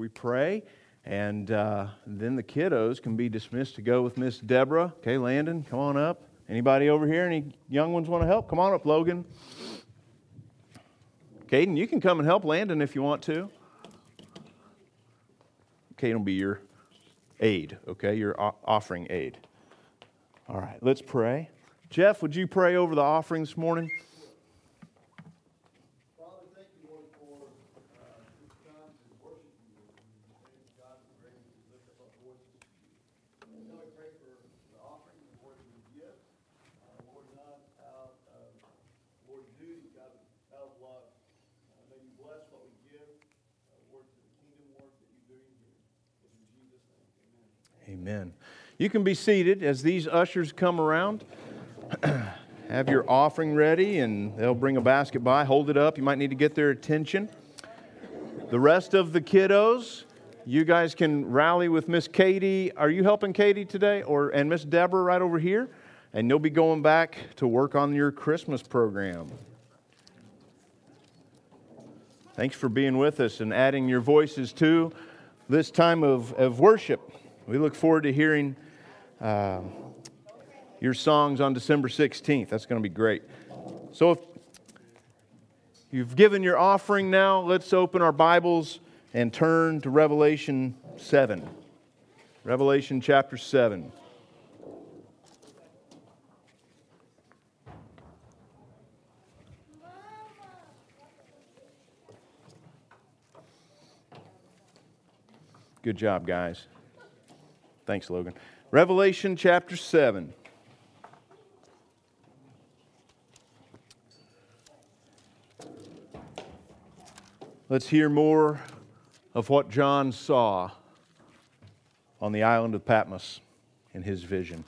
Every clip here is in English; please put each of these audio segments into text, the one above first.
we pray, and then the kiddos can be dismissed to go with Miss Deborah. Okay, Landon, come on up. Anybody over here? Any young ones want to help? Come on up, Logan. Caden, you can come and help Landon if you want to. Caden will be your aid, okay, your offering aid. All right, let's pray. Jeff, would you pray over the offering this morning? Father, thank you, Lord, for this time to worship you. Thank you, God, for being able to lift up our voices to you. And now we pray for the offering, the Lord, we give. Lord, not out of, Lord, duty, God, out of love. May you bless what we give, Lord, to the kingdom work that you're doing here. In Jesus' name, amen. Amen. You can be seated as these ushers come around. Have your offering ready, and they'll bring a basket by. Hold it up. You might need to get their attention. The rest of the kiddos, you guys can rally with Miss Katie. Are you helping Katie today? And Miss Deborah right over here? And you'll be going back to work on your Christmas program. Thanks for being with us and adding your voices to this time of worship. We look forward to hearing your songs on December 16th. That's going to be great. So if you've given your offering now, let's open our Bibles and turn to Revelation 7. Revelation chapter 7. Good job, guys. Thanks, Logan. Revelation chapter 7. Let's hear more of what John saw on the island of Patmos in his vision.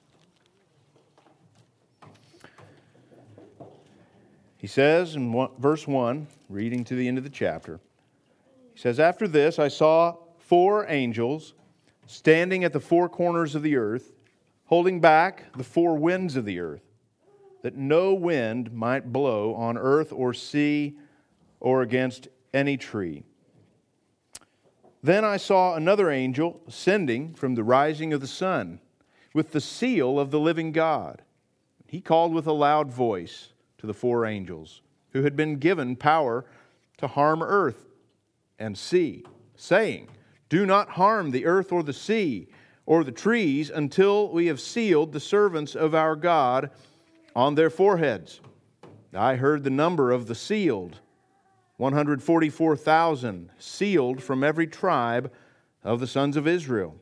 He says in verse 1, reading to the end of the chapter, he says, "After this I saw 4 angels standing at the 4 corners of the earth, holding back the 4 winds of the earth, that no wind might blow on earth or sea or against any tree. Then I saw another angel ascending from the rising of the sun, with the seal of the living God. He called with a loud voice to the 4 angels, who had been given power to harm earth and sea, saying, 'Do not harm the earth or the sea or the trees until we have sealed the servants of our God on their foreheads.' I heard the number of the sealed, 144,000, sealed from every tribe of the sons of Israel.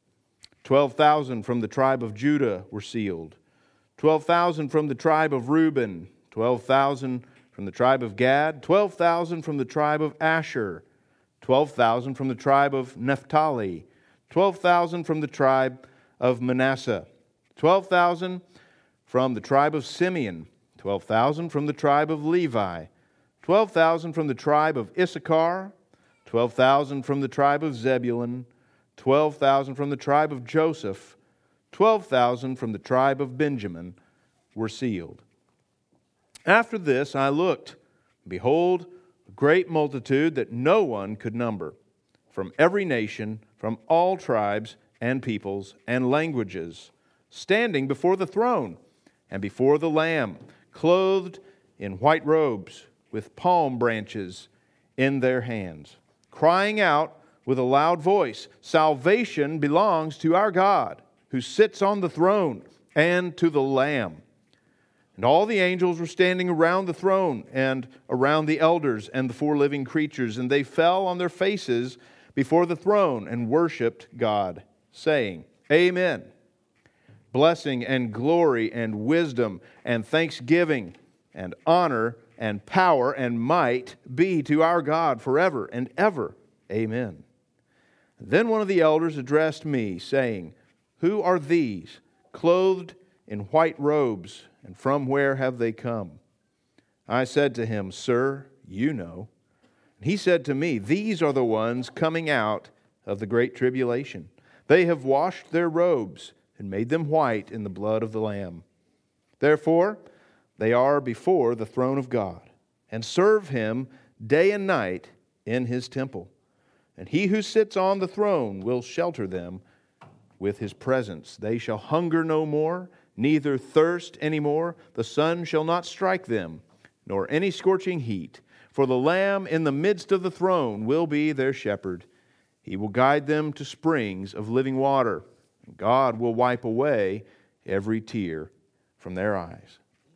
12,000 from the tribe of Judah were sealed, 12,000 from the tribe of Reuben, 12,000 from the tribe of Gad, 12,000 from the tribe of Asher, 12,000 from the tribe of Naphtali, 12,000 from the tribe of Manasseh, 12,000 from the tribe of Simeon, 12,000 from the tribe of Levi, 12,000 from the tribe of Issachar, 12,000 from the tribe of Zebulun, 12,000 from the tribe of Joseph, 12,000 from the tribe of Benjamin were sealed. After this I looked, and behold, a great multitude that no one could number, from every nation, from all tribes and peoples and languages, standing before the throne and before the Lamb, clothed in white robes, with palm branches in their hands, crying out with a loud voice, 'Salvation belongs to our God, who sits on the throne, and to the Lamb.' And all the angels were standing around the throne and around the elders and the 4 living creatures, and they fell on their faces before the throne and worshiped God, saying, 'Amen. Blessing and glory and wisdom and thanksgiving and honor and power and might be to our God forever and ever. Amen.' Then one of the elders addressed me, saying, 'Who are these, clothed in white robes, and from where have they come?' I said to him, 'Sir, you know.' And he said to me, 'These are the ones coming out of the great tribulation. They have washed their robes and made them white in the blood of the Lamb. Therefore, they are before the throne of God, and serve Him day and night in His temple. and he who sits on the throne will shelter them with his presence. They shall hunger no more, neither thirst any more. The sun shall not strike them, nor any scorching heat. For the Lamb in the midst of the throne will be their shepherd. He will guide them to springs of living water. God will wipe away every tear from their eyes.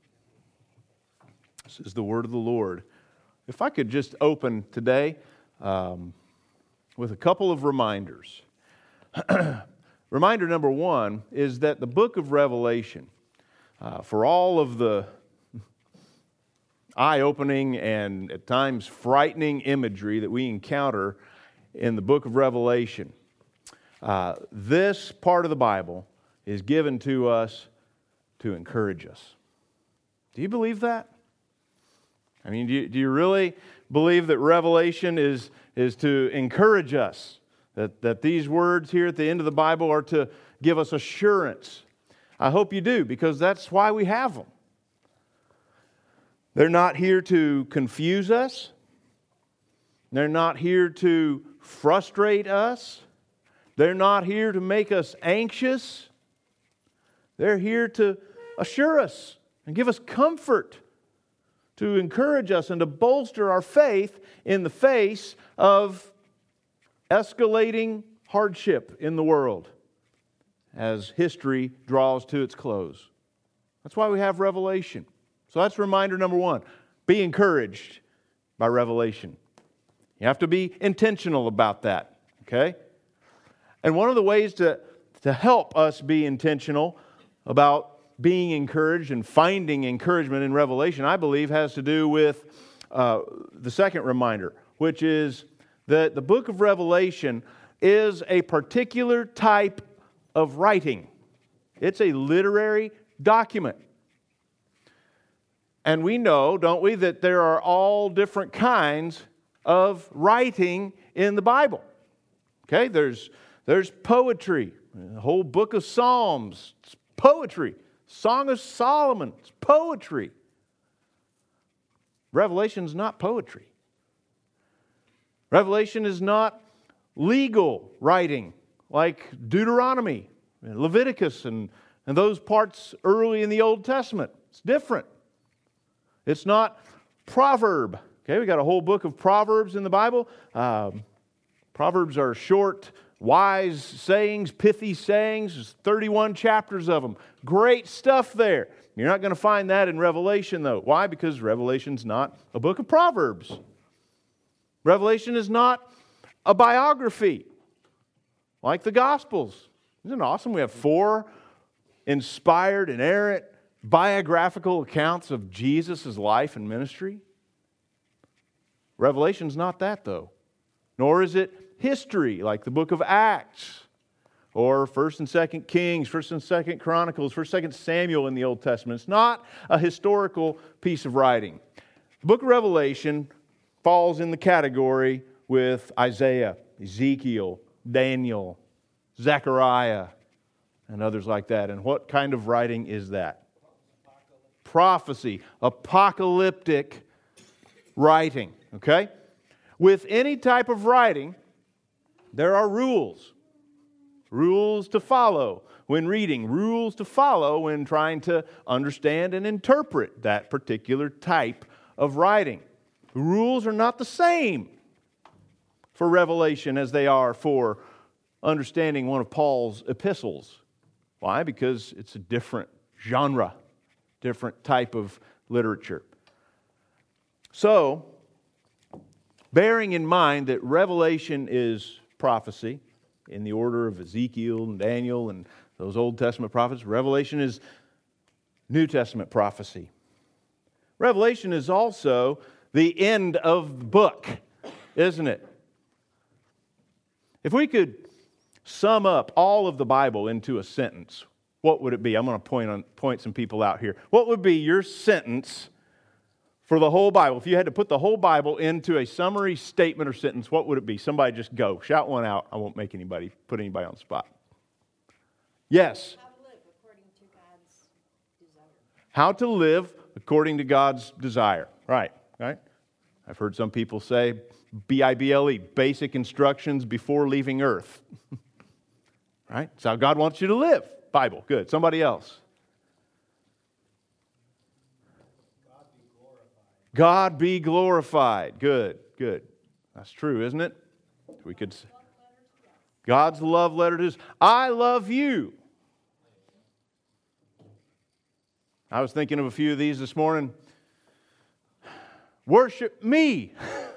This is the word of the Lord. If I could just open today with a couple of reminders. Reminder number one is that the book of Revelation, for all of the eye-opening and at times frightening imagery that we encounter in the book of Revelation, this part of the Bible is given to us to encourage us. Do you believe that? I mean, do you really believe that Revelation is to encourage us? That these words here at the end of the Bible are to give us assurance? I hope you do, because that's why we have them. They're not here to confuse us. They're not here to frustrate us. They're not here to make us anxious. They're here to assure us and give us comfort, to encourage us and to bolster our faith in the face of escalating hardship in the world as history draws to its close. That's why we have Revelation. So that's reminder number one. Be encouraged by Revelation. You have to be intentional about that, okay? And one of the ways to help us be intentional about being encouraged and finding encouragement in Revelation, I believe, has to do with the second reminder, which is that the book of Revelation is a particular type of writing. It's a literary document. And we know, don't we, that there are all different kinds of writing in the Bible. Okay, there's poetry, the whole book of Psalms, it's poetry. Song of Solomon, it's poetry. Revelation is not poetry. Revelation is not legal writing like Deuteronomy, and Leviticus, and those parts early in the Old Testament. It's different. It's not proverb. Okay, we got a whole book of Proverbs in the Bible. Proverbs are short, wise sayings, pithy sayings. There's 31 chapters of them. Great stuff there. You're not going to find that in Revelation, though. Why? Because Revelation's not a book of Proverbs. Revelation is not a biography like the Gospels. Isn't it awesome? We have 4 inspired, inerrant, biographical accounts of Jesus' life and ministry. Revelation's not that, though. Nor is it history like the book of Acts or 1st and 2nd Kings, 1st and 2nd Chronicles, 1st, 2nd Samuel in the Old Testament. It's not a historical piece of writing. The book of Revelation falls in the category with Isaiah, Ezekiel, Daniel, Zechariah, and others like that. And what kind of writing is that? Prophecy, apocalyptic writing, okay? With any type of writing, there are rules. Rules to follow when reading, rules to follow when trying to understand and interpret that particular type of writing. The rules are not the same for Revelation as they are for understanding one of Paul's epistles. Why? Because it's a different genre, different type of literature. So, bearing in mind that Revelation is prophecy in the order of Ezekiel and Daniel and those Old Testament prophets, Revelation is New Testament prophecy. Revelation is also the end of the book, isn't it? If we could sum up all of the Bible into a sentence, what would it be? I'm going to point some people out here. What would be your sentence for the whole Bible? If you had to put the whole Bible into a summary statement or sentence, what would it be? Somebody just go. Shout one out. I won't put anybody on the spot. Yes. How to live according to God's desire. How to live according to God's desire. Right. I've heard some people say BIBLE, basic instructions before leaving earth. Right? It's how God wants you to live. Bible, good. Somebody else. God be glorified. Good, good. That's true, isn't it? We could say, God's love letter to us. I love you. I was thinking of a few of these this morning. Worship me.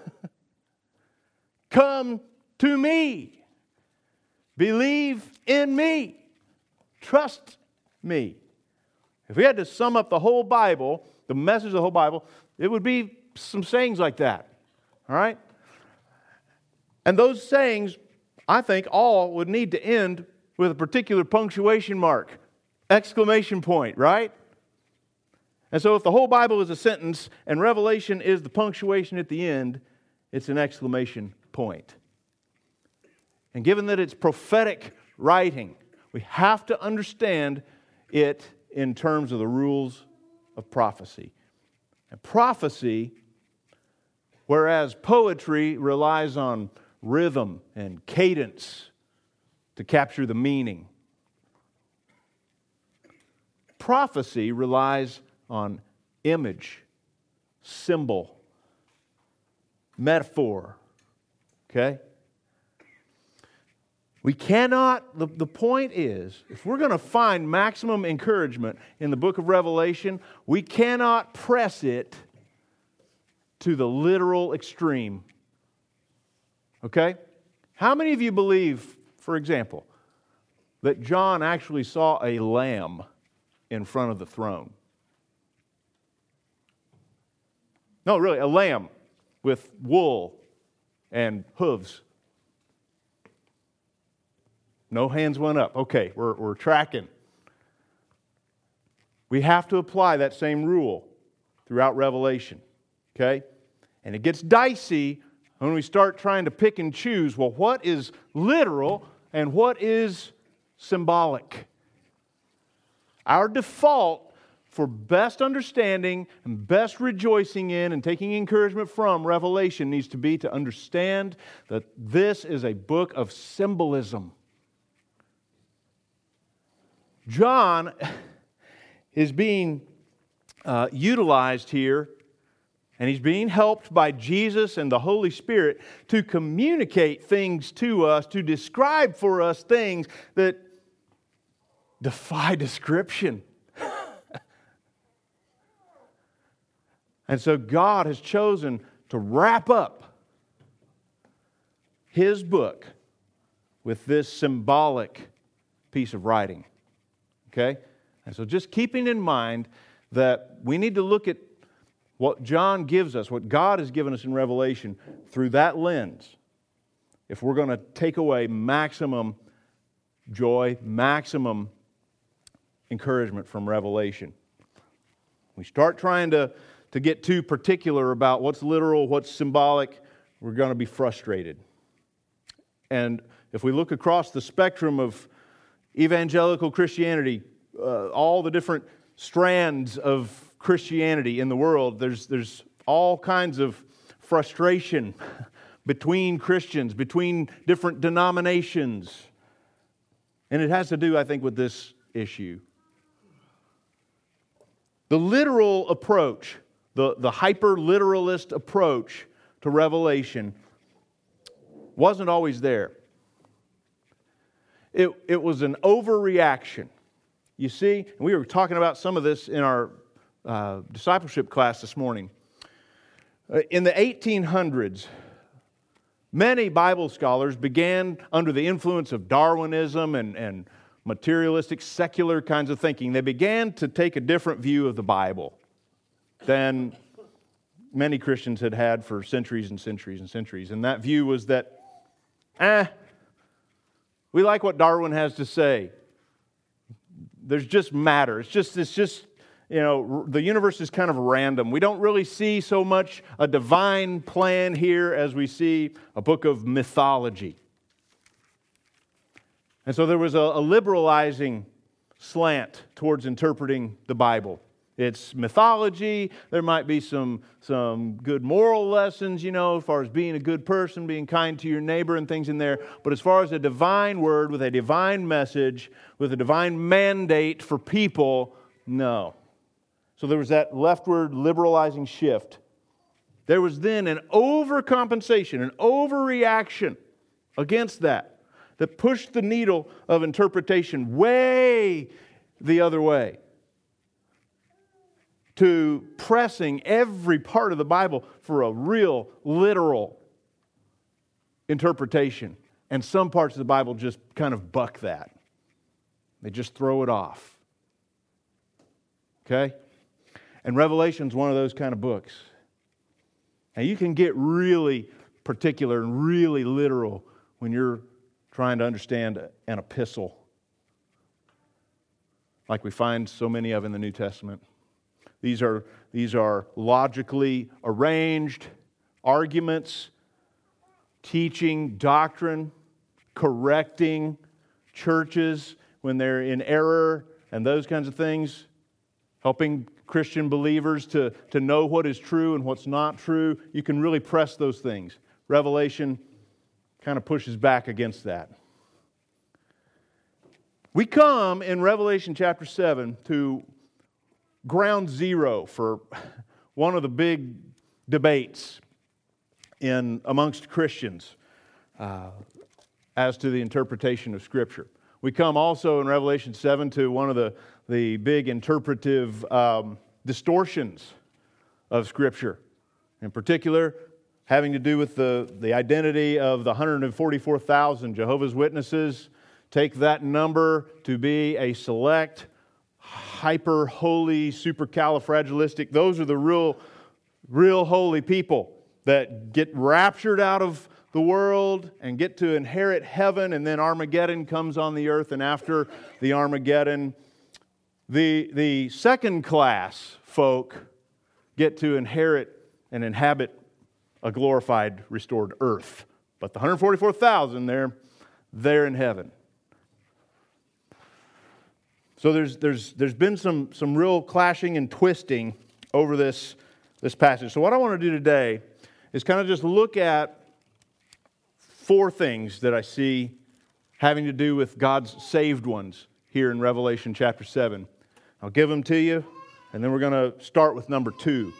Come to me. Believe in me. Trust me. If we had to sum up the whole Bible, the message of the whole Bible, it would be some sayings like that. All right? And those sayings, I think, all would need to end with a particular punctuation mark, exclamation point, right? And so if the whole Bible is a sentence and Revelation is the punctuation at the end, it's an exclamation point. And given that it's prophetic writing, we have to understand it in terms of the rules of prophecy. And prophecy, whereas poetry relies on rhythm and cadence to capture the meaning, prophecy relies on image, symbol, metaphor. Okay? We cannot, the point is, if we're going to find maximum encouragement in the book of Revelation, we cannot press it to the literal extreme. Okay? How many of you believe, for example, that John actually saw a lamb in front of the throne? No, really, a lamb with wool and hooves. No hands went up. Okay, we're tracking. We have to apply that same rule throughout Revelation. Okay? And it gets dicey when we start trying to pick and choose, well, what is literal and what is symbolic? Our default for best understanding and best rejoicing in and taking encouragement from Revelation needs to be to understand that this is a book of symbolism. John is being utilized here, and he's being helped by Jesus and the Holy Spirit to communicate things to us, to describe for us things that defy description. And so God has chosen to wrap up His book with this symbolic piece of writing. Okay? And so just keeping in mind that we need to look at what John gives us, what God has given us in Revelation through that lens, if we're going to take away maximum joy, maximum encouragement from Revelation. We start trying to get too particular about what's literal, what's symbolic, we're going to be frustrated. And if we look across the spectrum of evangelical Christianity, all the different strands of Christianity in the world, there's all kinds of frustration between Christians, between different denominations. And it has to do, I think, with this issue. The literal approach, the hyper-literalist approach to Revelation wasn't always there. It was an overreaction. You see, and we were talking about some of this in our discipleship class this morning. In the 1800s, many Bible scholars began under the influence of Darwinism and materialistic, secular kinds of thinking. They began to take a different view of the Bible than many Christians had had for centuries and centuries and centuries. And that view was that, we like what Darwin has to say. There's just matter. It's just, the universe is kind of random. We don't really see so much a divine plan here as we see a book of mythology. And so there was a liberalizing slant towards interpreting the Bible It's mythology. There might be some good moral lessons, as far as being a good person, being kind to your neighbor and things in there. But as far as a divine word with a divine message, with a divine mandate for people, no. So there was that leftward liberalizing shift. There was then an overcompensation, an overreaction against that pushed the needle of interpretation way the other way, to pressing every part of the Bible for a real, literal interpretation. And some parts of the Bible just kind of buck that. They just throw it off. Okay? And Revelation's one of those kind of books. Now you can get really particular and really literal when you're trying to understand an epistle, like we find so many of in the New Testament. These are logically arranged arguments, teaching doctrine, correcting churches when they're in error and those kinds of things, helping Christian believers to know what is true and what's not true. You can really press those things. Revelation kind of pushes back against that. We come in Revelation chapter 7 to ground zero for one of the big debates amongst Christians as to the interpretation of Scripture. We come also in Revelation 7 to one of the big interpretive distortions of Scripture. In particular, having to do with the identity of the 144,000 Jehovah's Witnesses. Take that number to be a select, hyper-holy, supercalifragilistic. Those are the real holy people that get raptured out of the world and get to inherit heaven, and then Armageddon comes on the earth, and after the Armageddon, the second class folk get to inherit and inhabit a glorified, restored earth. But the 144,000, they're in heaven. So there's been some real clashing and twisting over this passage. So what I want to do today is kind of just look at 4 things that I see having to do with God's saved ones here in Revelation chapter 7. I'll give them to you, and then we're going to start with number 2.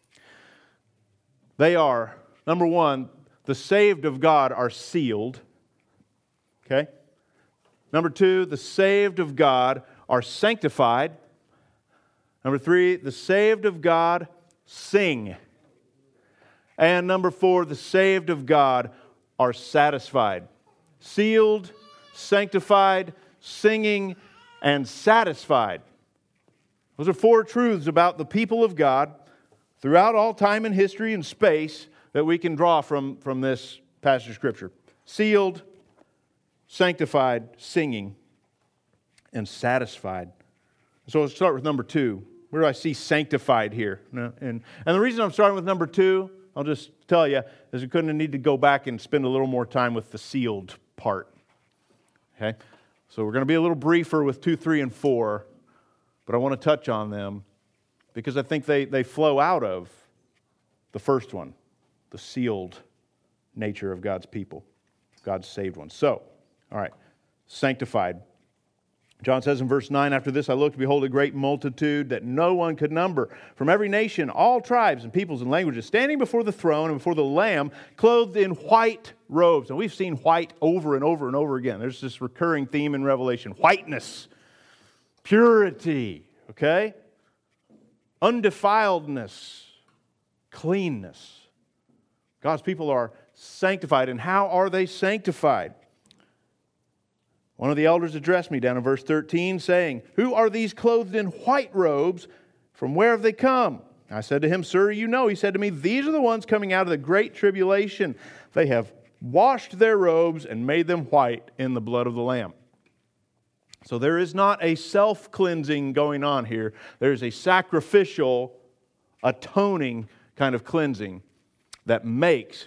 They are, number 1, the saved of God are sealed. Okay? Number 2, the saved of God are sanctified. Number 3, the saved of God sing. And number 4, the saved of God are satisfied. Sealed, sanctified, singing, and satisfied. Those are 4 truths about the people of God throughout all time and history and space that we can draw from this passage of Scripture. Sealed, sanctified, singing, and satisfied. So let's start with number 2. Where do I see sanctified here? And the reason I'm starting with number 2, I'll just tell you, is we couldn't need to go back and spend a little more time with the sealed part. Okay? So we're going to be a little briefer with 2, 3, and 4, but I want to touch on them because I think they flow out of the first one, the sealed nature of God's people, God's saved ones. So, all right, sanctified. John says in verse 9, after this I looked, behold, a great multitude that no one could number, from every nation, all tribes and peoples and languages, standing before the throne and before the Lamb, clothed in white robes. And we've seen white over and over and over again. There's this recurring theme in Revelation. Whiteness, purity, okay? Undefiledness, cleanness. God's people are sanctified. And how are they sanctified? One of the elders addressed me down in verse 13, saying, "Who are these clothed in white robes? From where have they come?" I said to him, "Sir, you know." He said to me, "These are the ones coming out of the great tribulation. They have washed their robes and made them white in the blood of the Lamb." So there is not a self-cleansing going on here. There is a sacrificial, atoning kind of cleansing that makes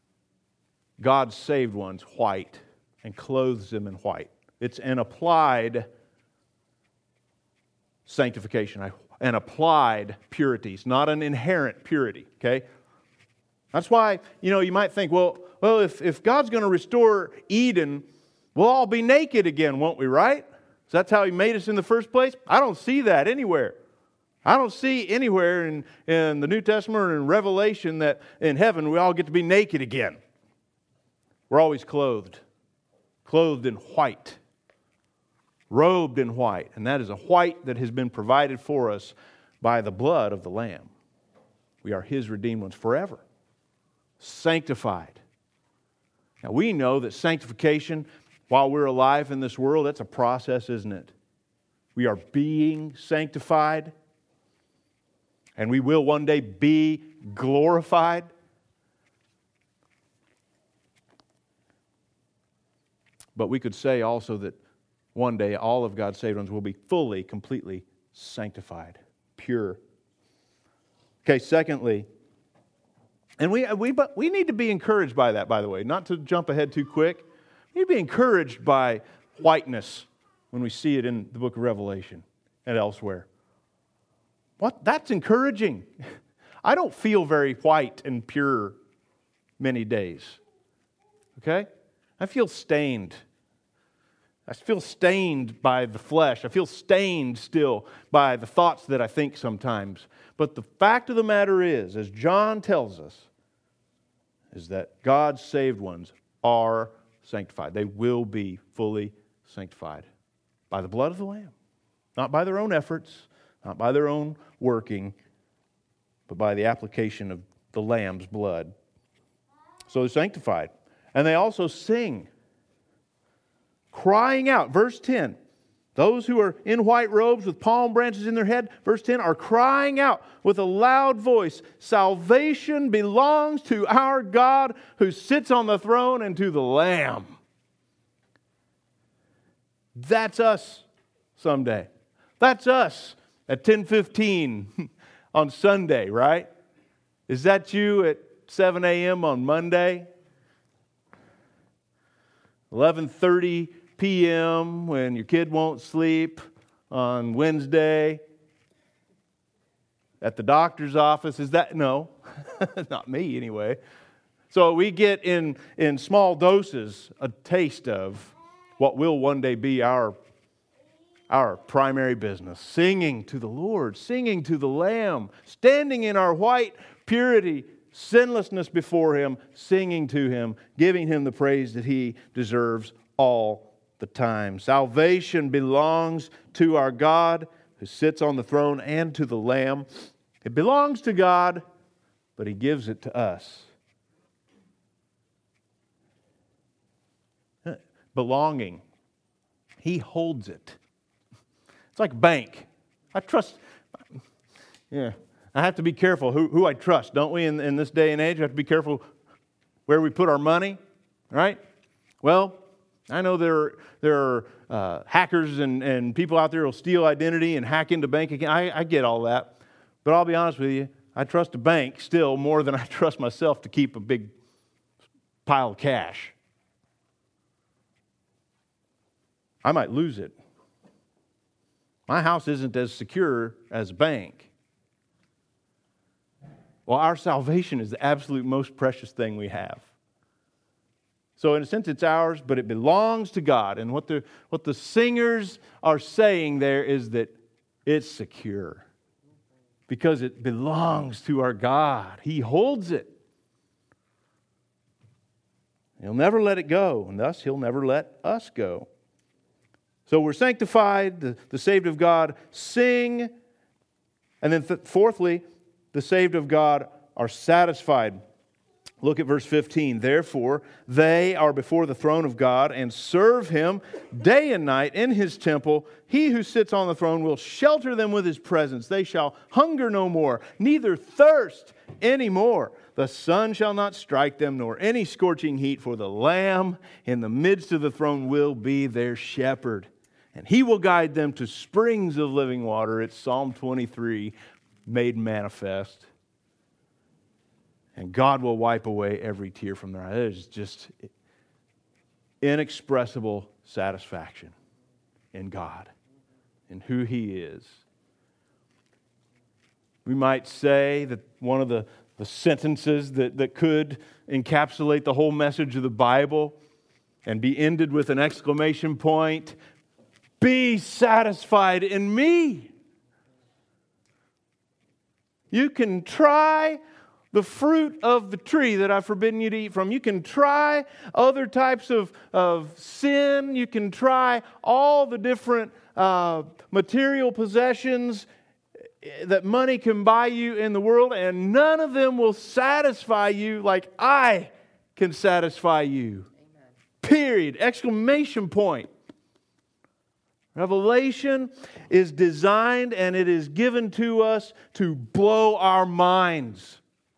God's saved ones white and clothes them in white. It's an applied sanctification. an applied purity. It's not an inherent purity, okay? That's why, you might think, well, if God's going to restore Eden, we'll all be naked again, won't we, right? So that's how He made us in the first place? I don't see that anywhere. I don't see anywhere in the New Testament or in Revelation that in heaven we all get to be naked again. We're always clothed in white, robed in white. And that is a white that has been provided for us by the blood of the Lamb. We are His redeemed ones forever, sanctified. Now we know that sanctification, while we're alive in this world, that's a process, isn't it? We are being sanctified. And we will one day be glorified. But we could say also that one day all of God's saved ones will be fully, completely sanctified, pure. Okay, secondly, and we need to be encouraged by that, by the way, not to jump ahead too quick. We need to be encouraged by whiteness when we see it in the book of Revelation and elsewhere. What? That's encouraging. I don't feel very white and pure many days. Okay? I feel stained. I feel stained by the flesh. I feel stained still by the thoughts that I think sometimes. But the fact of the matter is, as John tells us, is that God's saved ones are sanctified. They will be fully sanctified by the blood of the Lamb. Not by their own efforts, not by their own working, but by the application of the Lamb's blood. So they're sanctified. And they also sing, crying out. Verse 10, those who are in white robes with palm branches in their head, verse 10, are crying out with a loud voice, "Salvation belongs to our God who sits on the throne and to the Lamb." That's us someday. That's us at 10:15 on Sunday, right? Is that you at 7 a.m. on Monday? 11:30 p.m. when your kid won't sleep on Wednesday? At the doctor's office? Is that? No, not me anyway. So we get in small doses a taste of what will one day be our primary business. Singing to the Lord, singing to the Lamb, standing in our white purity, sinlessness before Him, singing to Him, giving Him the praise that He deserves all the time. Salvation belongs to our God who sits on the throne and to the Lamb. It belongs to God, but He gives it to us. Belonging. He holds it. It's like a bank. I trust. Yeah, I have to be careful who I trust, don't we? In this day and age, we have to be careful where we put our money, right? Well, I know there are hackers and people out there who will steal identity and hack into bank accounts. I get all that, but I'll be honest with you. I trust a bank still more than I trust myself to keep a big pile of cash. I might lose it. My house isn't as secure as a bank. Well, our salvation is the absolute most precious thing we have. So in a sense, it's ours, but it belongs to God. And what the singers are saying there is that it's secure because it belongs to our God. He holds it. He'll never let it go, and thus He'll never let us go. So we're sanctified, the saved of God sing, and then fourthly, the saved of God are satisfied. Look at verse 15. Therefore, they are before the throne of God and serve Him day and night in His temple. He who sits on the throne will shelter them with His presence. They shall hunger no more, neither thirst any more. The sun shall not strike them, nor any scorching heat, for the Lamb in the midst of the throne will be their shepherd. And He will guide them to springs of living water. It's Psalm 23 made manifest. And God will wipe away every tear from their eyes. It is just inexpressible satisfaction in God, in who He is. We might say that one of the sentences that could encapsulate the whole message of the Bible and be ended with an exclamation point, be satisfied in me. You can try the fruit of the tree that I've forbidden you to eat from. You can try other types of sin. You can try all the different material possessions that money can buy you in the world, and none of them will satisfy you like I can satisfy you. Amen. Period. Exclamation point. Revelation is designed and it is given to us to blow our minds.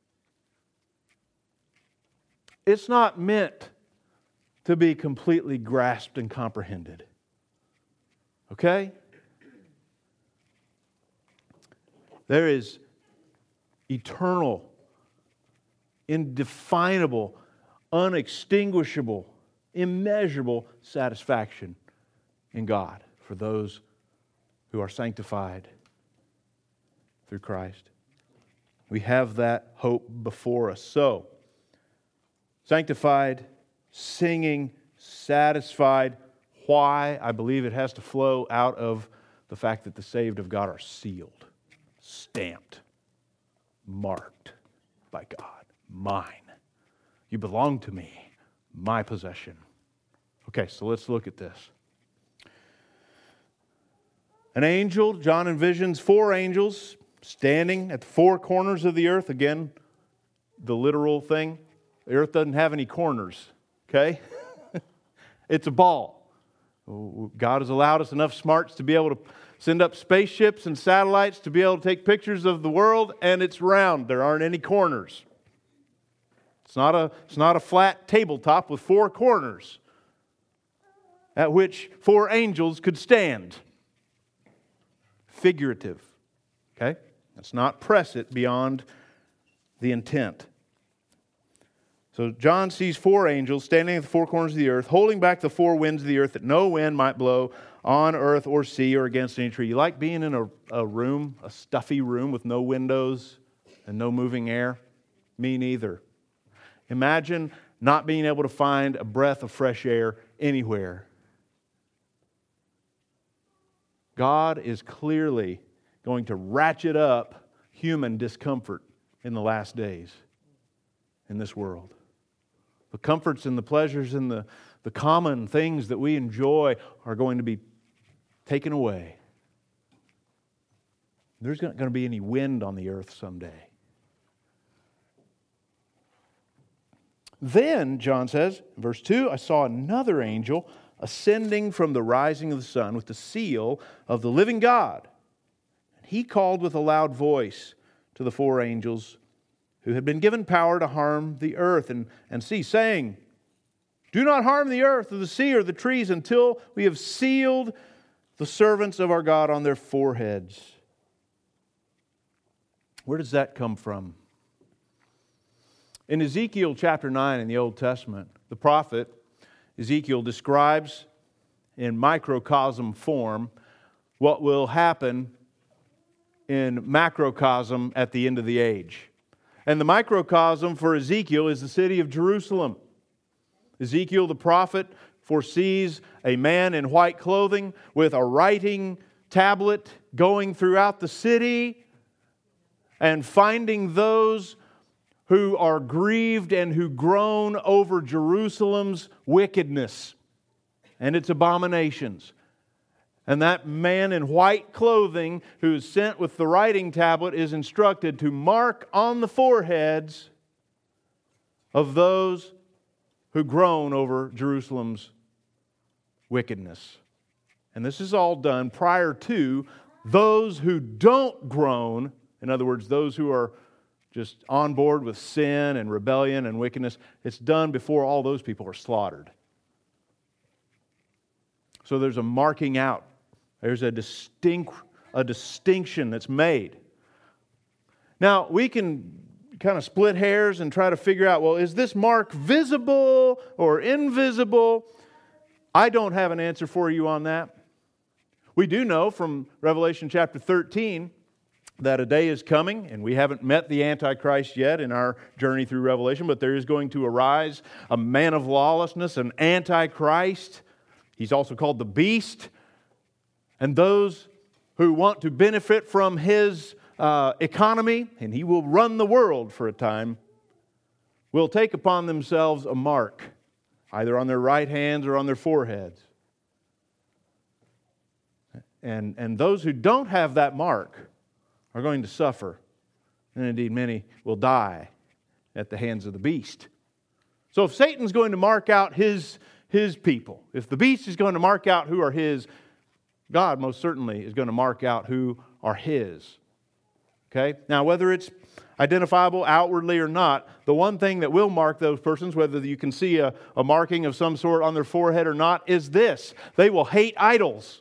It's not meant to be completely grasped and comprehended. Okay? There is eternal, indefinable, unextinguishable, immeasurable satisfaction in God for those who are sanctified through Christ. We have that hope before us. So, sanctified, singing, satisfied. Why? I believe it has to flow out of the fact that the saved of God are sealed, stamped, marked by God. Mine. You belong to me. My possession. Okay, so let's look at this. An angel, John envisions 4 angels standing at the 4 corners of the earth. Again, the literal thing. The earth doesn't have any corners, okay? It's a ball. God has allowed us enough smarts to be able to send up spaceships and satellites to be able to take pictures of the world, and it's round. There aren't any corners. It's not a flat tabletop with 4 corners at which 4 angels could stand. Figurative, okay? Let's not press it beyond the intent. So John sees 4 angels standing at the 4 corners of the earth, holding back the 4 winds of the earth, that no wind might blow on earth or sea or against any tree. You like being in a room, a stuffy room with no windows and no moving air? Me neither. Imagine not being able to find a breath of fresh air anywhere. God is clearly going to ratchet up human discomfort in the last days in this world. The comforts and the pleasures and the common things that we enjoy are going to be taken away. There's not going to be any wind on the earth someday. Then, John says, verse 2, I saw another angel ascending from the rising of the sun with the seal of the living God. He called with a loud voice to the 4 angels who had been given power to harm the earth and sea, saying, do not harm the earth or the sea or the trees until we have sealed the servants of our God on their foreheads. Where does that come from? In Ezekiel chapter 9 in the Old Testament, the prophet Ezekiel describes in microcosm form what will happen in macrocosm at the end of the age. And the microcosm for Ezekiel is the city of Jerusalem. Ezekiel the prophet foresees a man in white clothing with a writing tablet going throughout the city and finding those who are grieved and who groan over Jerusalem's wickedness and its abominations. And that man in white clothing who is sent with the writing tablet is instructed to mark on the foreheads of those who groan over Jerusalem's wickedness. And this is all done prior to those who don't groan, in other words, those who are just on board with sin and rebellion and wickedness. It's done before all those people are slaughtered. So there's a marking out. There's a distinction that's made. Now, we can kind of split hairs and try to figure out, well, is this mark visible or invisible? I don't have an answer for you on that. We do know from Revelation chapter 13 that a day is coming, and we haven't met the Antichrist yet in our journey through Revelation, but there is going to arise a man of lawlessness, an Antichrist. He's also called the Beast. And those who want to benefit from his economy, and he will run the world for a time, will take upon themselves a mark, either on their right hands or on their foreheads. And those who don't have that mark are going to suffer. And indeed, many will die at the hands of the beast. So if Satan's going to mark out his people, if the beast is going to mark out who are his, God most certainly is going to mark out who are his. Okay? Now, whether it's identifiable outwardly or not, the one thing that will mark those persons, whether you can see a marking of some sort on their forehead or not, is this: they will hate idols.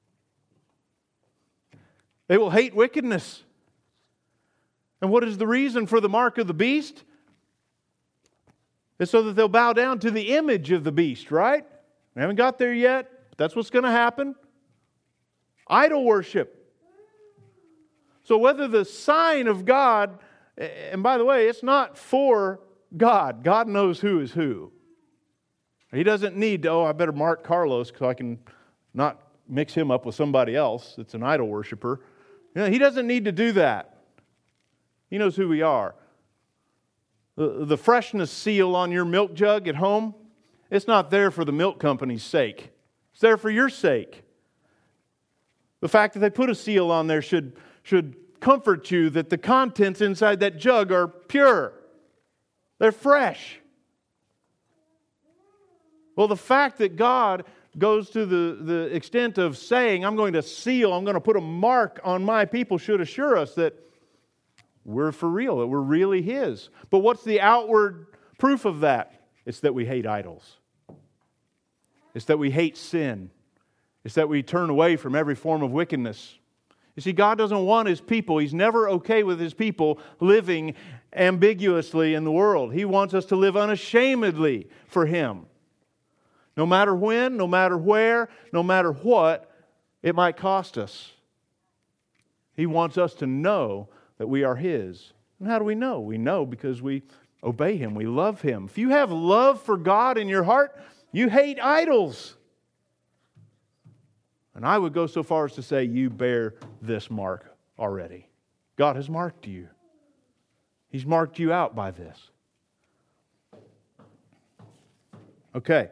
They will hate wickedness. And what is the reason for the mark of the beast? It's so that they'll bow down to the image of the beast, right? We haven't got there yet, but that's what's going to happen. Idol worship. So whether the sign of God, and by the way, it's not for God. God knows who is who. He doesn't need to, I better mark Carlos because I can not mix him up with somebody else that's an idol worshiper. He doesn't need to do that. He knows who we are. The freshness seal on your milk jug at home, it's not there for the milk company's sake. It's there for your sake. The fact that they put a seal on there should comfort you that the contents inside that jug are pure. They're fresh. Well, the fact that God goes to the extent of saying, I'm going to put a mark on my people, should assure us that we're for real, that we're really His. But what's the outward proof of that? It's that we hate idols. It's that we hate sin. It's that we turn away from every form of wickedness. You see, God doesn't want His people. He's never okay with His people living ambiguously in the world. He wants us to live unashamedly for Him. No matter when, no matter where, no matter what it might cost us. He wants us to know that we are His. And how do we know? We know because we obey Him. We love Him. If you have love for God in your heart, you hate idols. And I would go so far as to say you bear this mark already. God has marked you. He's marked you out by this. Okay.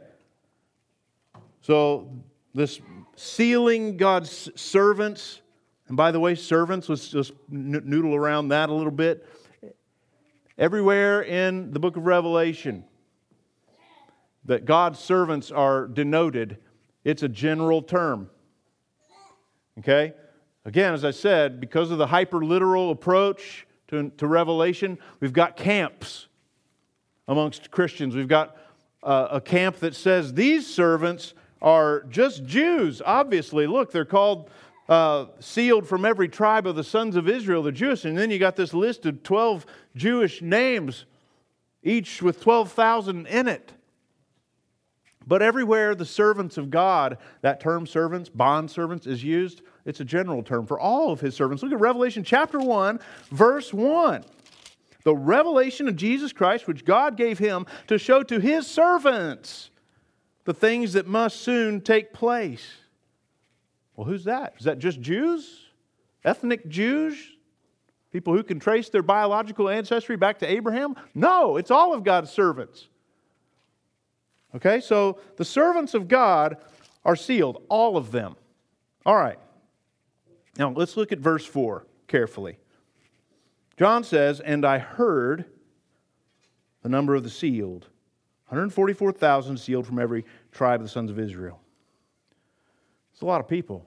So this sealing God's servants, and by the way, servants, let's just noodle around that a little bit. Everywhere in the book of Revelation that God's servants are denoted, it's a general term. Okay? Again, as I said, because of the hyper-literal approach to Revelation, we've got camps amongst Christians. We've got a camp that says these servants are just Jews. Obviously, look, they're called sealed from every tribe of the sons of Israel, the Jewish. And then you got this list of 12 Jewish names, each with 12,000 in it. But everywhere the servants of God, that term servants, bond servants, is used, it's a general term for all of His servants. Look at Revelation chapter 1, verse 1. The revelation of Jesus Christ, which God gave Him to show to His servants the things that must soon take place. Well, who's that? Is that just Jews? Ethnic Jews? People who can trace their biological ancestry back to Abraham? No, it's all of God's servants. Okay, so the servants of God are sealed, all of them. All right. Now, let's look at verse 4 carefully. John says, and I heard the number of the sealed. 144,000 sealed from every tribe of the sons of Israel. It's a lot of people.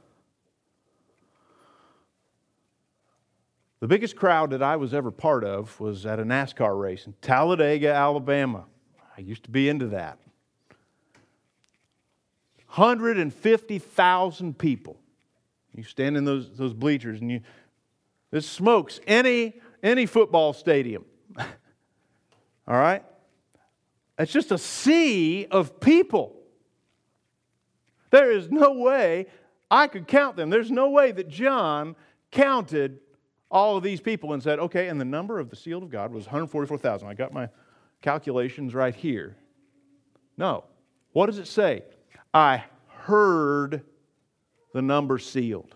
The biggest crowd that I was ever part of was at a NASCAR race in Talladega, Alabama. I used to be into that. 150,000 people. You stand in those bleachers and this smokes any football stadium. All right? It's just a sea of people. There is no way I could count them. There's no way that John counted all of these people and said, okay, and the number of the sealed of God was 144,000. I got my calculations right here. No. What does it say? I heard the number sealed.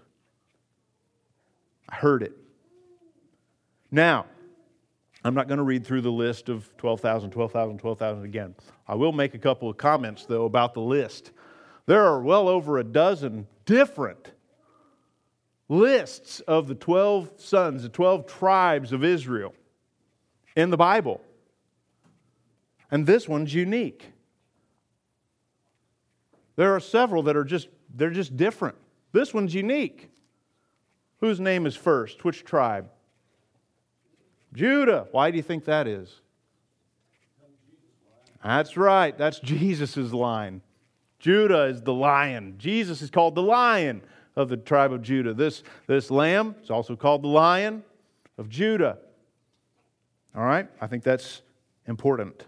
I heard it. Now, I'm not going to read through the list of 12,000, 12,000, 12,000 again. I will make a couple of comments, though, about the list. There are well over a dozen different lists of the 12 sons, the 12 tribes of Israel in the Bible. And this one's unique. There are several that are just different. This one's unique. Whose name is first? Which tribe? Judah. Why do you think that is? That's right. That's Jesus' line. Judah is the lion. Jesus is called the Lion of the tribe of Judah. This lamb is also called the Lion of Judah. All right? I think that's important.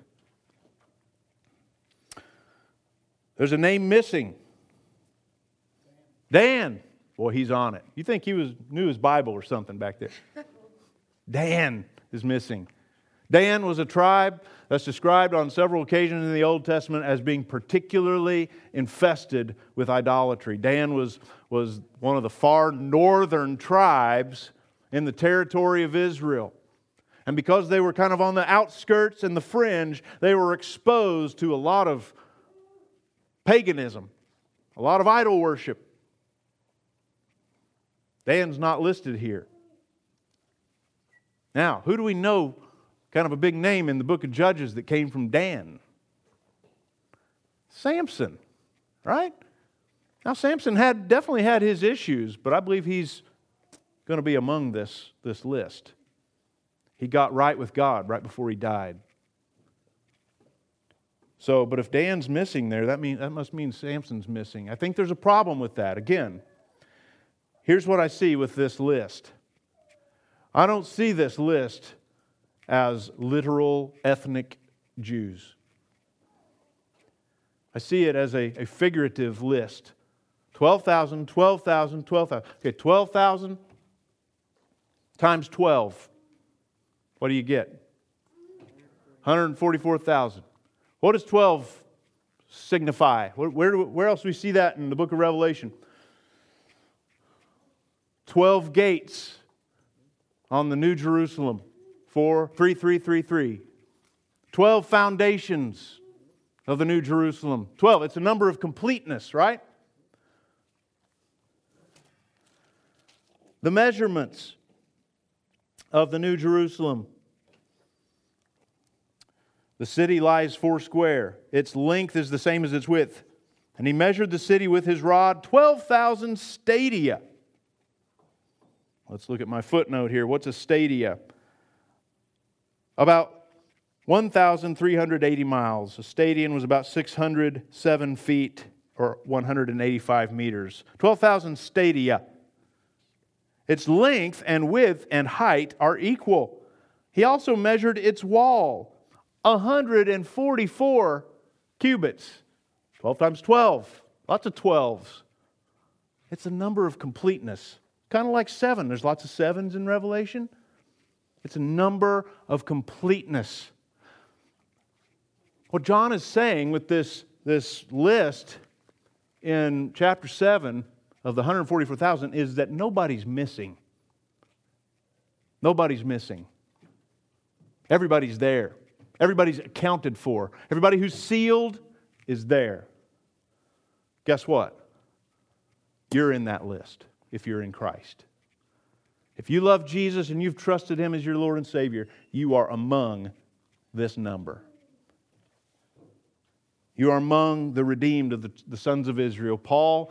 There's a name missing. Dan. Boy, he's on it. You think he knew his Bible or something back there. Dan is missing. Dan was a tribe that's described on several occasions in the Old Testament as being particularly infested with idolatry. Dan was one of the far northern tribes in the territory of Israel. And because they were kind of on the outskirts and the fringe, they were exposed to a lot of paganism, a lot of idol worship. Dan's not listed here. Now, who do we know, kind of a big name in the book of Judges that came from Dan? Samson, right? Now, Samson definitely had his issues, but I believe he's going to be among this list. He got right with God right before he died. So, but if Dan's missing there, that must mean Samson's missing. I think there's a problem with that. Again, here's what I see with this list. I don't see this list as literal ethnic Jews. I see it as a figurative list. 12,000, 12,000, 12,000. Okay, 12,000 times 12. What do you get? 144,000. What does 12 signify? Where else do we see that in the book of Revelation? 12 gates on the New Jerusalem. 3. 12 foundations of the New Jerusalem. 12, it's a number of completeness, right? The measurements of the New Jerusalem. The city lies 4 square. Its length is the same as its width. And he measured the city with his rod, 12,000 stadia. Let's look at my footnote here. What's a stadia? About 1,380 miles. A stadion was about 607 feet or 185 meters. 12,000 stadia. Its length and width and height are equal. He also measured its wall. 144 cubits. 12 times 12. Lots of 12s. It's a number of completeness. Kind of like 7. There's lots of 7s in Revelation. It's a number of completeness. What John is saying with this list in chapter 7 of the 144,000 is that nobody's missing. Nobody's missing. Everybody's there. Everybody's accounted for. Everybody who's sealed is there. Guess what? You're in that list if you're in Christ. If you love Jesus and you've trusted Him as your Lord and Savior, you are among this number. You are among the redeemed of the sons of Israel. Paul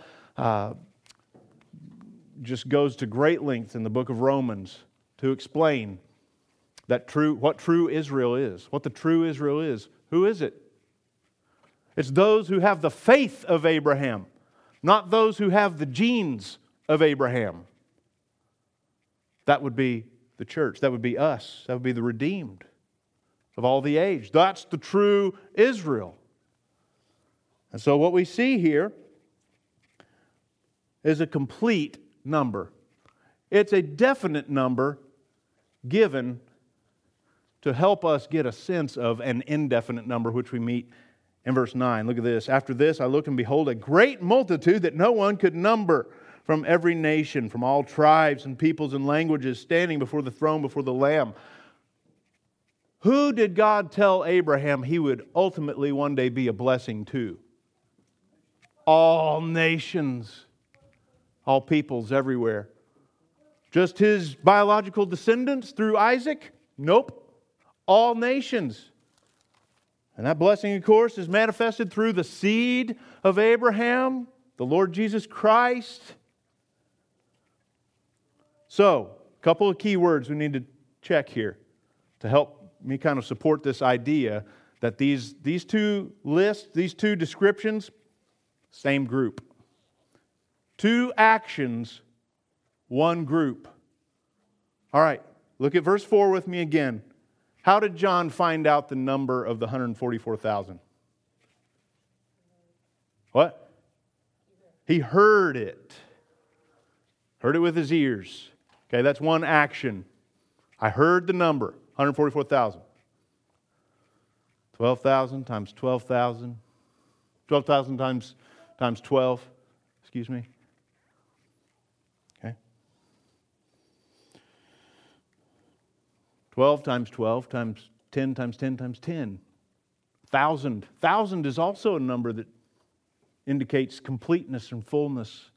just goes to great lengths in the book of Romans to explain what true Israel is, what the true Israel is. Who is it? It's those who have the faith of Abraham, not those who have the genes of Abraham. That would be the church. That would be us. That would be the redeemed of all the age. That's the true Israel. And so what we see here is a complete number. It's a definite number given to help us get a sense of an indefinite number, which we meet in verse 9. Look at this. After this, I looked and behold a great multitude that no one could number, from every nation, from all tribes and peoples and languages, standing before the throne, before the Lamb. Who did God tell Abraham He would ultimately one day be a blessing to? All nations, all peoples everywhere. Just his biological descendants through Isaac? Nope. All nations. And that blessing, of course, is manifested through the seed of Abraham, the Lord Jesus Christ. So, a couple of key words we need to check here to help me kind of support this idea that these two lists, these two descriptions, same group. Two actions, one group. All right, look at verse 4 with me again. How did John find out the number of the 144,000? What? He heard it. Heard it with his ears. Okay, that's one action. I heard the number, 144,000. 12,000 times 12,000. 12,000 times 12. Excuse me. Okay. 12 times 12 times 10 times 10 times 10. 1,000. 1,000 is also a number that indicates completeness and fullness.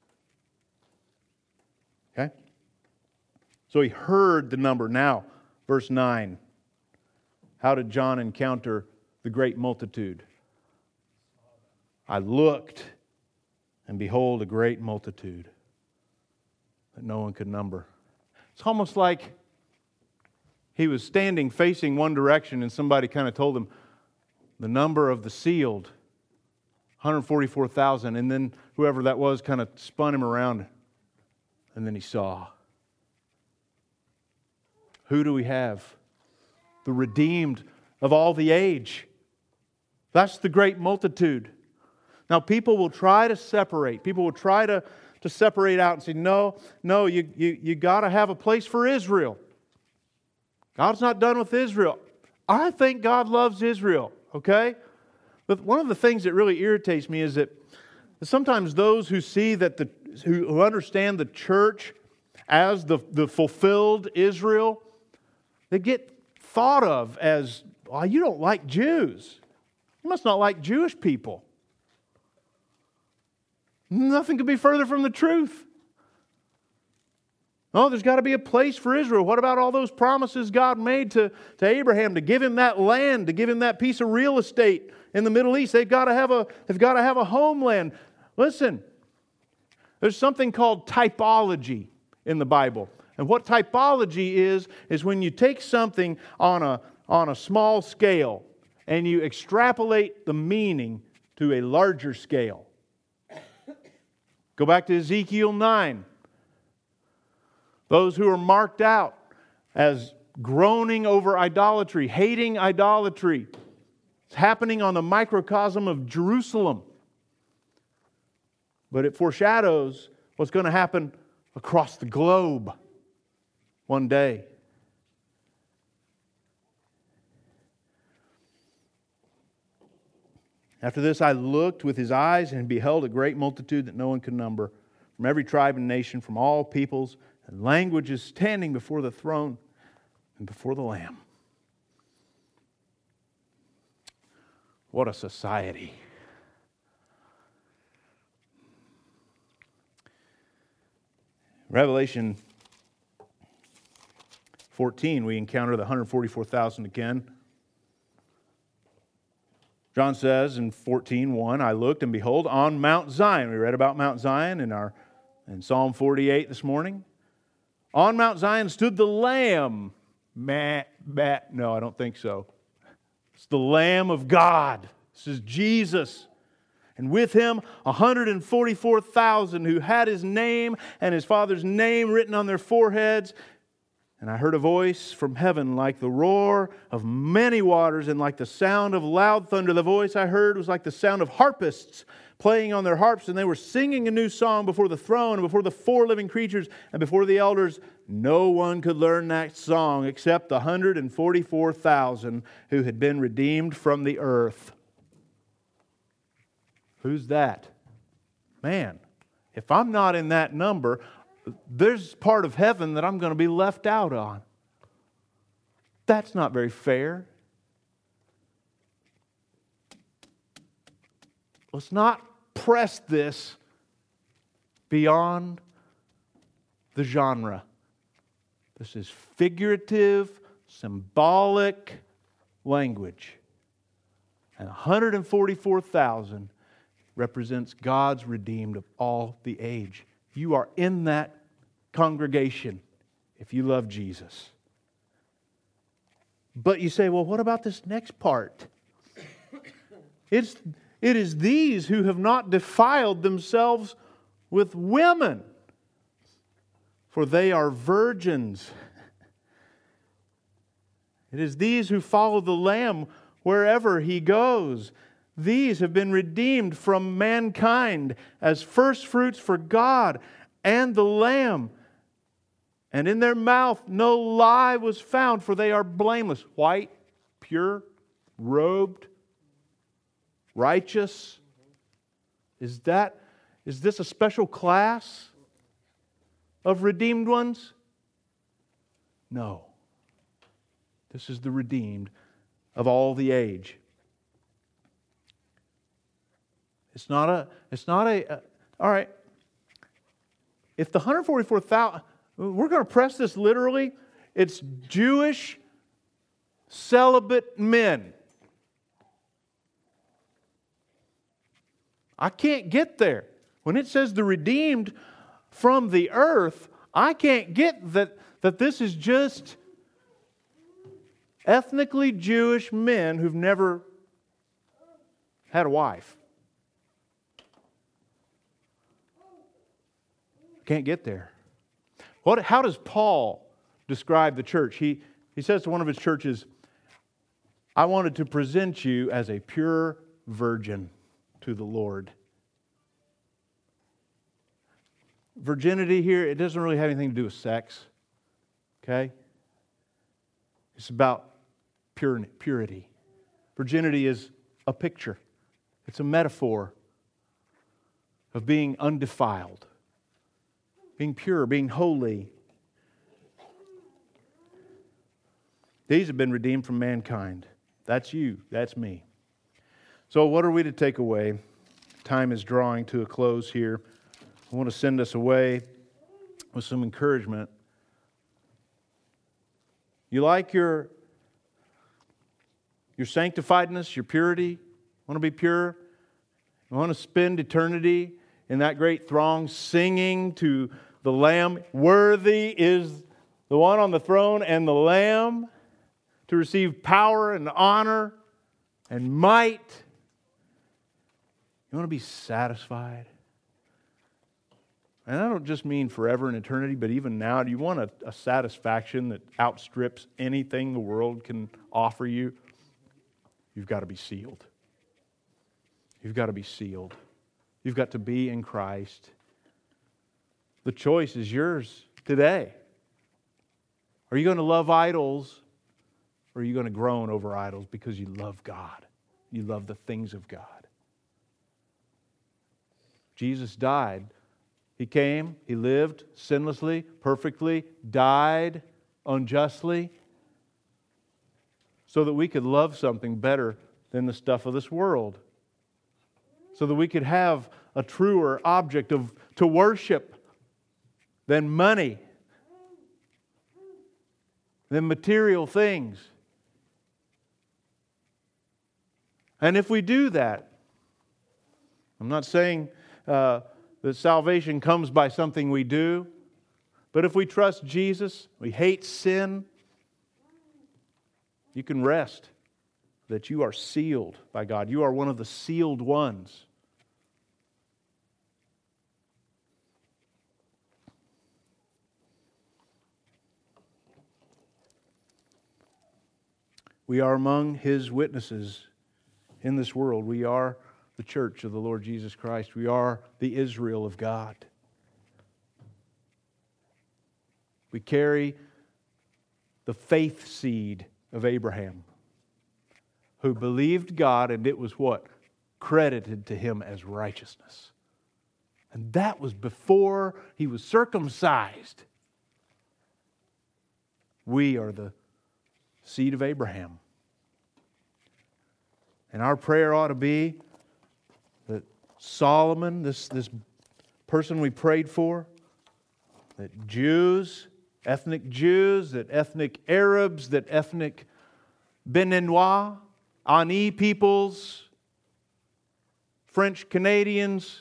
Okay? So he heard the number. Now, verse 9. How did John encounter the great multitude? I looked, and behold, a great multitude that no one could number. It's almost like he was standing facing one direction, and somebody kind of told him the number of the sealed, 144,000. And then whoever that was kind of spun him around, and then he saw. Who do we have? The redeemed of all the age. That's the great multitude. Now, people will try to separate. People will try to separate out and say, no, you got to have a place for Israel. God's not done with Israel. I think God loves Israel, okay? But one of the things that really irritates me is that sometimes those who see that who understand the church as the fulfilled Israel, they get thought of as, well, you don't like Jews. You must not like Jewish people. Nothing could be further from the truth. Oh, there's got to be a place for Israel. What about all those promises God made to Abraham to give him that land, to give him that piece of real estate in the Middle East? They've got to have a homeland. Listen, there's something called typology in the Bible. And what typology is when you take something on a small scale and you extrapolate the meaning to a larger scale. Go back to Ezekiel 9. Those who are marked out as groaning over idolatry, hating idolatry. It's happening on the microcosm of Jerusalem. But it foreshadows what's going to happen across the globe one day. After this I looked with his eyes and beheld a great multitude that no one could number, from every tribe and nation, from all peoples and languages, standing before the throne and before the Lamb. What a society. Revelation 14, we encounter the 144,000 again. John says in 14:1, I looked and behold on Mount Zion. We read about Mount Zion in Psalm 48 this morning. On Mount Zion stood the Lamb. No, I don't think so. It's the Lamb of God. This is Jesus. And with him 144,000 who had his name and his Father's name written on their foreheads. And I heard a voice from heaven like the roar of many waters and like the sound of loud thunder. The voice I heard was like the sound of harpists playing on their harps, and they were singing a new song before the throne and before the four living creatures and before the elders. No one could learn that song except the 144,000 who had been redeemed from the earth. Who's that? Man, if I'm not in that number, there's part of heaven that I'm going to be left out on. That's not very fair. Let's not press this beyond the genre. This is figurative, symbolic language. And 144,000 represents God's redeemed of all the age. You are in that congregation if you love Jesus. But you say, well, what about this next part? It is these who have not defiled themselves with women, for they are virgins. It is these who follow the Lamb wherever He goes. These have been redeemed from mankind as firstfruits for God and the Lamb. And in their mouth no lie was found, for they are blameless, white, pure, robed, righteous. Is this a special class of redeemed ones? No. This is the redeemed of all the age. It's not a all right. If the 144,000, we're going to press this literally, it's Jewish celibate men. I can't get there. When it says the redeemed from the earth, I can't get that this is just ethnically Jewish men who've never had a wife. Can't get there. How does Paul describe the church? He says to one of his churches, I wanted to present you as a pure virgin to the Lord. Virginity here, it doesn't really have anything to do with sex. Okay? It's about purity. Virginity is a picture. It's a metaphor of being undefiled, being pure, being holy. These have been redeemed from mankind. That's you. That's me. So what are we to take away? Time is drawing to a close here. I want to send us away with some encouragement. You like your sanctifiedness, your purity? Want to be pure? You want to spend eternity in that great throng singing to the Lamb? Worthy is the one on the throne and the Lamb to receive power and honor and might. You want to be satisfied? And I don't just mean forever in eternity, but even now. Do you want a satisfaction that outstrips anything the world can offer you? You've got to be sealed. You've got to be sealed. You've got to be in Christ. The choice is yours today. Are you going to love idols, or are you going to groan over idols because you love God? You love the things of God. Jesus died. He came, He lived sinlessly, perfectly, died unjustly, so that we could love something better than the stuff of this world. So that we could have a truer object to worship than money, than material things. And if we do that, I'm not saying that salvation comes by something we do, but if we trust Jesus, we hate sin, you can rest that you are sealed by God. You are one of the sealed ones. We are among His witnesses in this world. We are the church of the Lord Jesus Christ. We are the Israel of God. We carry the faith seed of Abraham, who believed God, and it was what? Credited to him as righteousness. And that was before he was circumcised. We are the seed of Abraham. And our prayer ought to be that Solomon, this person we prayed for, that Jews, ethnic Jews, that ethnic Arabs, that ethnic Beninois, Ani peoples, French Canadians,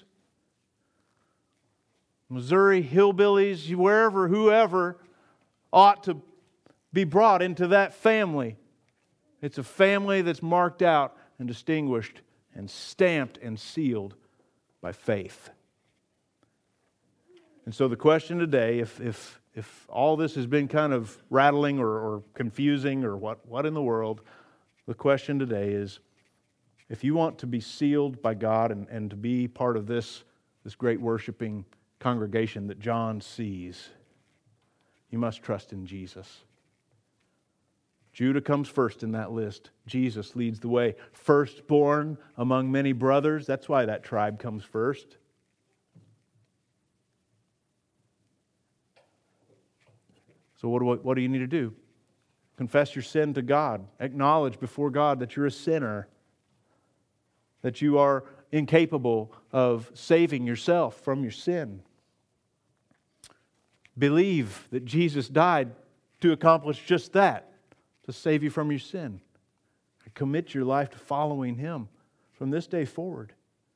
Missouri hillbillies, wherever, whoever, ought to be brought into that family. It's a family that's marked out and distinguished and stamped and sealed by faith. And so the question today, if all this has been kind of rattling or confusing or what in the world, the question today is, if you want to be sealed by God and to be part of this great worshiping congregation that John sees, you must trust in Jesus. Judah comes first in that list. Jesus leads the way. Firstborn among many brothers. That's why that tribe comes first. So what do you need to do? Confess your sin to God. Acknowledge before God that you're a sinner. That you are incapable of saving yourself from your sin. Believe that Jesus died to accomplish just that, to save you from your sin. Commit your life to following Him from this day forward.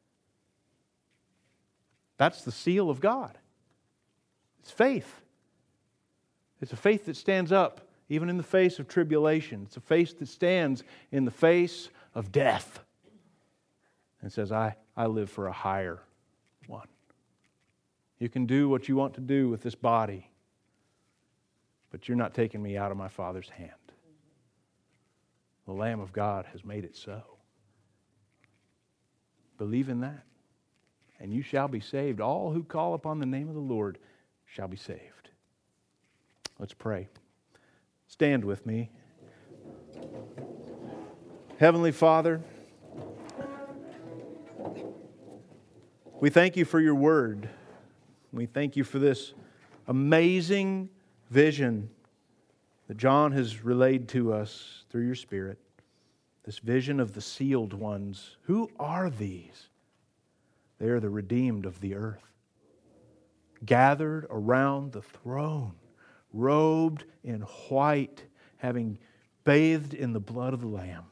That's the seal of God. It's faith. It's a faith that stands up even in the face of tribulation. It's a faith that stands in the face of death and says, I live for a higher one. You can do what you want to do with this body, but you're not taking me out of my Father's hand. The Lamb of God has made it so. Believe in that, and you shall be saved. All who call upon the name of the Lord shall be saved. Let's pray. Stand with me. Heavenly Father, we thank you for your word. We thank you for this amazing vision that John has relayed to us through your Spirit. This vision of the sealed ones. Who are these? They are the redeemed of the earth, gathered around the throne, robed in white, having bathed in the blood of the Lamb.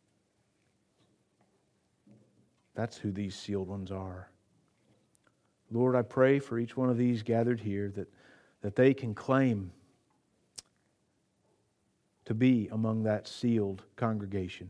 That's who these sealed ones are. Lord, I pray for each one of these gathered here that they can claim to be among that sealed congregation,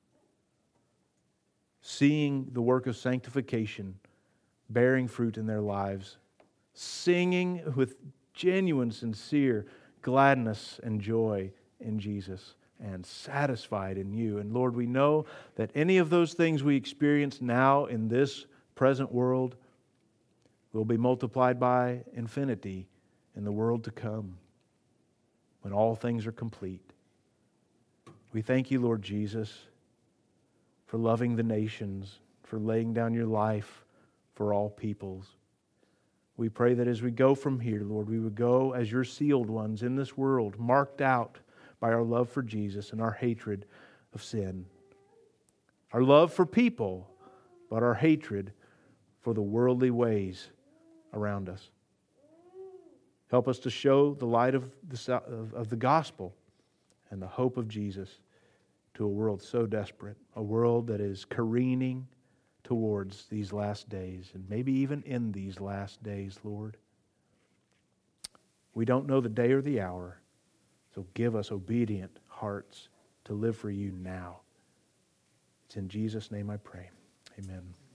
seeing the work of sanctification bearing fruit in their lives, singing with genuine, sincere gladness and joy in Jesus, and satisfied in you. And Lord, we know that any of those things we experience now in this present world will be multiplied by infinity in the world to come, when all things are complete. We thank you, Lord Jesus, for loving the nations, for laying down your life for all peoples. We pray that as we go from here, Lord, we would go as your sealed ones in this world, marked out by our love for Jesus and our hatred of sin. Our love for people, but our hatred for the worldly ways around us. Help us to show the light of the gospel and the hope of Jesus to a world so desperate, a world that is careening towards these last days, and maybe even in these last days, Lord. We don't know the day or the hour, so give us obedient hearts to live for you now. It's in Jesus' name I pray. Amen.